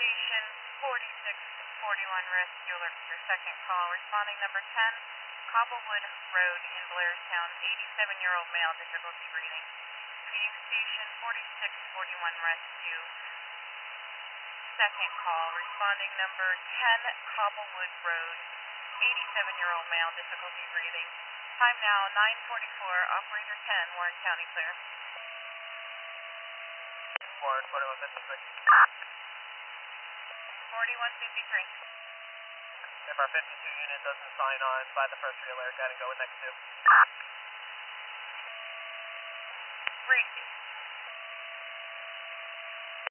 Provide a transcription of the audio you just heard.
Station 4641 Rescue Alert for your second call. Responding number 10, Cobblewood Road in Blairstown, 87-year-old male, difficulty breathing. Repeating Station 4641 Rescue, second call. Responding number 10, Cobblewood Road, 87-year-old male, difficulty breathing. Time now 9:44. Operator 10, Warren County clear. Warren 4153. 4153. If our 52 unit doesn't sign on by the first relay, gotta go with next two. Received.